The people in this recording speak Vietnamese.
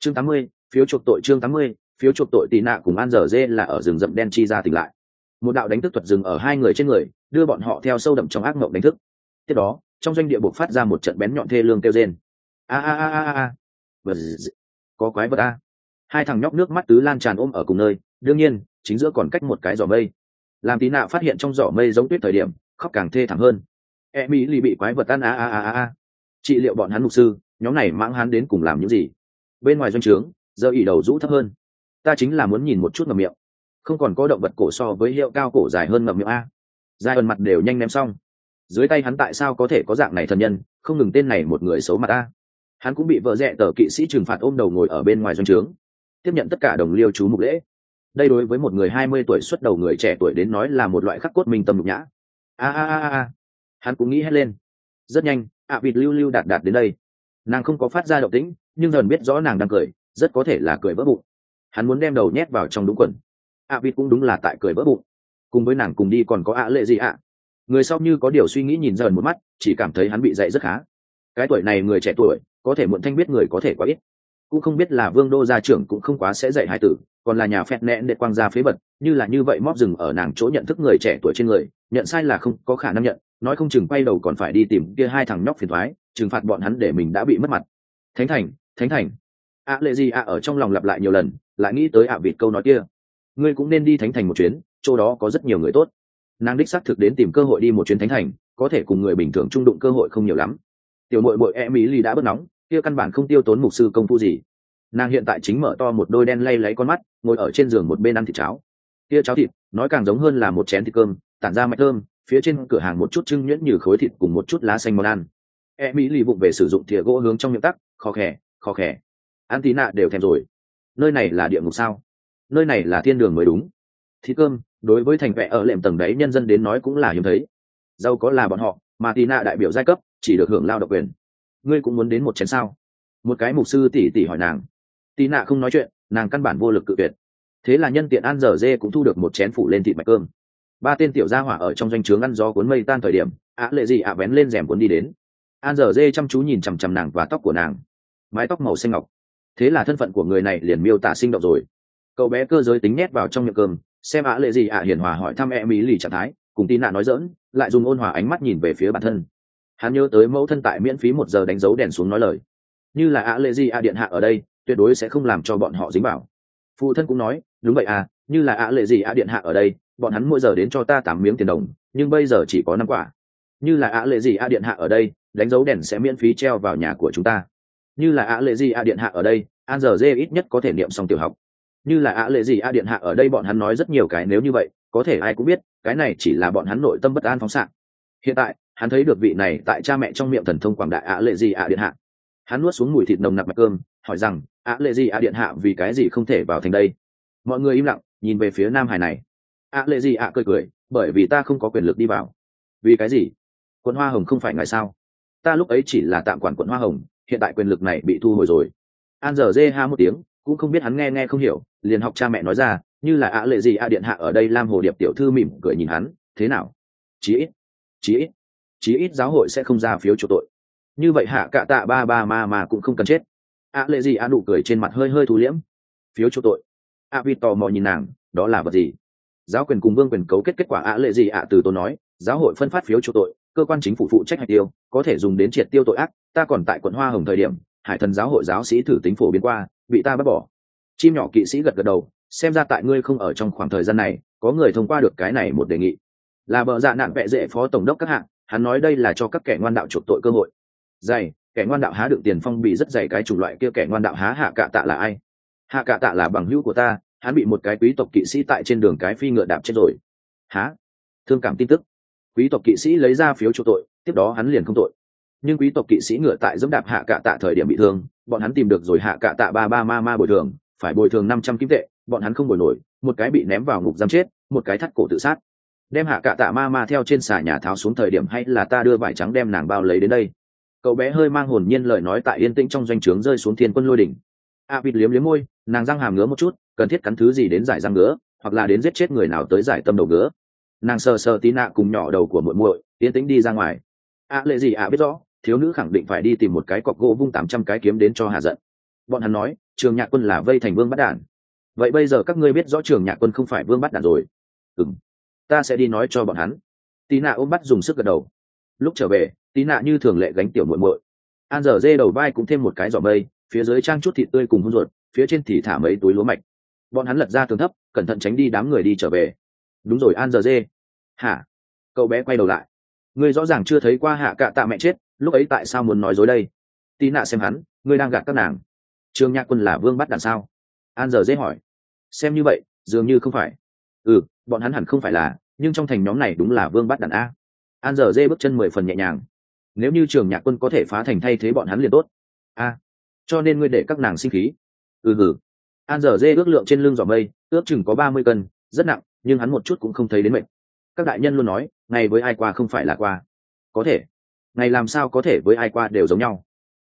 Chương 80, phiếu chuộc tội. Chương 80, phiếu chuộc tội. Tì nạ cùng An Dở Dê là ở rừng rậm đen chi ra tỉnh lại. Một đạo đánh thức thuật dừng ở hai người trên người, đưa bọn họ theo sâu đậm trong ác mộng đánh thức. Tiếp đó, trong doanh địa bộc phát ra một trận bén nhọn thê lương kêu rên. A a a a a. Có quái vật a. Hai thằng nhóc nước mắt tứ lan tràn ôm ở cùng nơi, đương nhiên, chính giữa còn cách một cái giỏ mây. Làm Tí nạ phát hiện trong giỏ mây giống tuyết thời điểm, khóc càng thê thảm hơn. Emily bị quái vật ăn a a a a. Trị liệu bọn hắn mục sư, nhóm này mãng hắn đến cùng làm những gì? Bên ngoài doanh trướng, giờ ỉ đầu rũ thấp hơn. Ta chính là muốn nhìn một chút ngậm miệng. Không còn có động vật cổ so với hiệu cao cổ dài hơn ngậm miệng a. Dài ẩn mặt đều nhanh ném xong. Dưới tay hắn tại sao có thể có dạng này thần nhân, không ngừng tên này một người xấu mặt a. Hắn cũng bị vợ rẽ tờ kỵ sĩ trừng phạt ôm đầu ngồi ở bên ngoài doanh trướng, tiếp nhận tất cả đồng liêu chú mục lễ. Đây đối với một người 20 tuổi xuất đầu người trẻ tuổi đến nói là một loại khắc cốt minh tâm nhục nhã. A a a a. Hắn cũng nghĩ hét lên. Rất nhanh, vịt lưu lưu đạt đạt đến đây. Nàng không có phát ra động tĩnh, nhưng dần biết rõ nàng đang cười, rất có thể là cười vỡ bụng. Hắn muốn đem đầu nhét vào trong đúng quần. Vịt cũng đúng là tại cười vỡ bụng. Cùng với nàng cùng đi còn có lệ gì ạ? Người sau như có điều suy nghĩ nhìn dần một mắt, chỉ cảm thấy hắn bị dạy rất khá. Cái tuổi này người trẻ tuổi, có thể muộn thanh biết người có thể quá ít. Cũng không biết là Vương đô gia trưởng cũng không quá sẽ dạy hai tử, còn là nhà phẹt nẹn để quang gia phế bật, như là như vậy móp dừng ở nàng chỗ nhận thức người trẻ tuổi trên người, nhận sai là không có khả năng nhận, nói không chừng quay đầu còn phải đi tìm kia hai thằng nhóc phiền toái, trừng phạt bọn hắn để mình đã bị mất mặt. Thánh thành, thánh thành. Lệ gì ở trong lòng lặp lại nhiều lần, lại nghĩ tới vịt câu nói kia. Ngươi cũng nên đi thánh thành một chuyến, chỗ đó có rất nhiều người tốt. Nàng đích xác thực đến tìm cơ hội đi một chuyến thánh thành, có thể cùng người bình thường trung đụng cơ hội không nhiều lắm. Tiểu muội muội Emily đã bớt nóng, kia căn bản không tiêu tốn mục sư công phu gì. Nàng hiện tại chính mở to một đôi đen lay lấy con mắt, ngồi ở trên giường một bên ăn thịt cháo. Kia cháo thịt, nói càng giống hơn là một chén thịt cơm, tản ra mạch thơm, phía trên cửa hàng một chút trưng nhuyễn như khối thịt cùng một chút lá xanh món ăn. Emily vụng về sử dụng thìa gỗ hướng trong miệng tắc, khò khè, khò khè. An Tí nạ đều thèm rồi. Nơi này là địa ngục sao? Nơi này là thiên đường mới đúng. Thịt cơm, đối với thành vẽ ở lệm tầng đấy nhân dân đến nói cũng là hiếm thấy. Giàu có là bọn họ, mà Tí nạ đại biểu giai cấp, chỉ được hưởng lao động quyền. Ngươi cũng muốn đến một chén sao? Một cái mục sư tỉ tỉ hỏi nàng. Tí nạ không nói chuyện, nàng căn bản vô lực cự tuyệt. Thế là nhân tiện An Dở Dê cũng thu được một chén phủ lên thịt mạch cơm. Ba tên tiểu gia hỏa ở trong doanh trướng ăn gió cuốn mây tan thời điểm, lệ gì vén lên rèm cuốn đi đến. An Dở Dê chăm chú nhìn chằm chằm nàng và tóc của nàng, mái tóc màu xanh ngọc. Thế là thân phận của người này liền miêu tả sinh động rồi. Cậu bé cơ giới tính nhét vào trong miệng cơm, xem lệ gì hiền hòa hỏi thăm Emily trạng thái, cùng Tí nạ nói giỡn, lại dùng ôn hòa ánh mắt nhìn về phía bản thân. Hắn nhớ tới mẫu thân tại miễn phí 1 giờ đánh dấu đèn xuống nói lời, như là lệ gì điện hạ ở đây, tuyệt đối sẽ không làm cho bọn họ dính vào. Phụ thân cũng nói, đúng vậy như là lệ gì điện hạ ở đây, bọn hắn mỗi giờ đến cho ta 8 miếng tiền đồng, nhưng bây giờ chỉ có 5 quả. Như là lệ gì điện hạ ở đây, đánh dấu đèn sẽ miễn phí treo vào nhà của chúng ta. Như là lệ gì điện hạ ở đây, An Giờ Dê ít nhất có thể niệm xong tiểu học. Như là lệ gì điện hạ ở đây, bọn hắn nói rất nhiều cái nếu như vậy, có thể ai cũng biết, cái này chỉ là bọn hắn nội tâm bất an phóng xạ. Hiện tại, hắn thấy được vị này tại cha mẹ trong miệng thần thông quảng đại lệ gì điện hạ. Hắn nuốt xuống mùi thịt nồng nặc mạch cơm, hỏi rằng lệ gì điện hạ vì cái gì không thể vào thành đây. Mọi người im lặng nhìn về phía nam hải này. Lệ gì cười cười, bởi vì ta không có quyền lực đi vào. Vì cái gì? Quận Hoa Hồng không phải ngài sao? Ta lúc ấy chỉ là tạm quản quận Hoa Hồng, hiện tại quyền lực này bị thu hồi rồi. An Giờ Dê ha một tiếng, cũng không biết hắn nghe không hiểu, liền học cha mẹ nói ra, như là lệ gì điện hạ ở đây. Lam Hồ Điệp tiểu thư mỉm cười nhìn hắn, thế nào? Chí ít giáo hội sẽ không ra phiếu chuộc tội. Như vậy hạ cạ tạ ba mà cũng không cần chết. Lệ gì nụ cười trên mặt hơi hơi thu liễm. Phiếu chuộc tội. Vịt tò mò nhìn nàng, đó là vật gì? Giáo quyền cùng vương quyền cấu kết kết quả. Lệ gì từ tôi nói, giáo hội phân phát phiếu chuộc tội, cơ quan chính phủ phụ trách hạch tiêu, có thể dùng đến triệt tiêu tội ác. Ta còn tại quận Hoa Hồng thời điểm, hải thần giáo hội giáo sĩ thử tính phổ biến qua, bị ta bắt bỏ. Chim nhỏ kỵ sĩ gật gật đầu, xem ra tại ngươi không ở trong khoảng thời gian này, có người thông qua được cái này một đề nghị. Là bợ dạ nạn vẽ dễ phó tổng đốc các hạng, hắn nói đây là cho các kẻ ngoan đạo chuộc tội cơ hội. Dày, kẻ ngoan đạo há đựng tiền phong bị rất dày, cái chủng loại kia kẻ ngoan đạo há hạ cạ tạ là ai? Hạ cạ tạ là bằng hữu của ta, hắn bị một cái quý tộc kỵ sĩ tại trên đường cái phi ngựa đạp chết rồi. Há? Thương cảm tin tức. Quý tộc kỵ sĩ lấy ra phiếu chuộc tội, tiếp đó hắn liền không tội. Nhưng quý tộc kỵ sĩ ngựa tại dẫm đạp hạ cạ tạ thời điểm bị thương, bọn hắn tìm được rồi hạ cạ tạ ba ma bồi thường, phải bồi thường 500 kim tệ, bọn hắn không bồi nổi, một cái bị ném vào ngục giam chết, một cái thắt cổ tự sát. Đem hạ cạ tạ ma theo trên xà nhà tháo xuống thời điểm, hay là ta đưa vải trắng đem nàng bao lấy đến đây. Cậu bé hơi mang hồn nhiên lời nói tại yên tĩnh trong doanh trướng rơi xuống thiên quân lôi đỉnh. Vịt liếm liếm môi, nàng răng hàm ngứa một chút, cần thiết cắn thứ gì đến giải răng ngứa, hoặc là đến giết chết người nào tới giải tâm đầu ngứa. Nàng sờ Tí nạ cùng nhỏ đầu của muội muội, yên tĩnh đi ra ngoài. Lệ gì biết rõ, thiếu nữ khẳng định phải đi tìm một cái cọc gỗ vung 800 cái kiếm đến cho hạ giận. Bọn hắn nói Trường Nhạc Quân là vây thành vương bắt đản. Vậy bây giờ các ngươi biết rõ Trường Nhạc Quân không phải vương bắt đản rồi. Ta sẽ đi nói cho bọn hắn. Tí nạ ôm bắt dùng sức gật đầu. Lúc trở về, tí nạ như thường lệ gánh tiểu muội muội. An giờ dê đầu vai cũng thêm một cái giỏ mây, phía dưới trang chút thịt tươi cùng hun ruột, phía trên thì thả mấy túi lúa mạch. Bọn hắn lật ra tường thấp, cẩn thận tránh đi đám người đi trở về. Đúng rồi An giờ dê. Hả? Cậu bé quay đầu lại. Ngươi rõ ràng chưa thấy qua Hạ Cạ Tạ mẹ chết, lúc ấy tại sao muốn nói dối đây? Tí nạ xem hắn, ngươi đang gạt các nàng. Trường Nhạc Quân là vương bắt đàn sao? An giờ dê hỏi. Xem như vậy, dường như không phải. Bọn hắn hẳn không phải là, nhưng trong thành nhóm này đúng là vương bắt đàn a. An giờ dê bước chân 10 phần nhẹ nhàng. Nếu như Trường Nhạc Quân có thể phá thành thay thế bọn hắn liền tốt. Cho nên ngươi để các nàng sinh khí. An giờ dê ước lượng trên lưng giỏ mây, ước chừng có 30 cân, rất nặng, nhưng hắn một chút cũng không thấy đến mệt. Các đại nhân luôn nói, ngày với ai qua không phải là qua. Có thể, ngày làm sao có thể với ai qua đều giống nhau.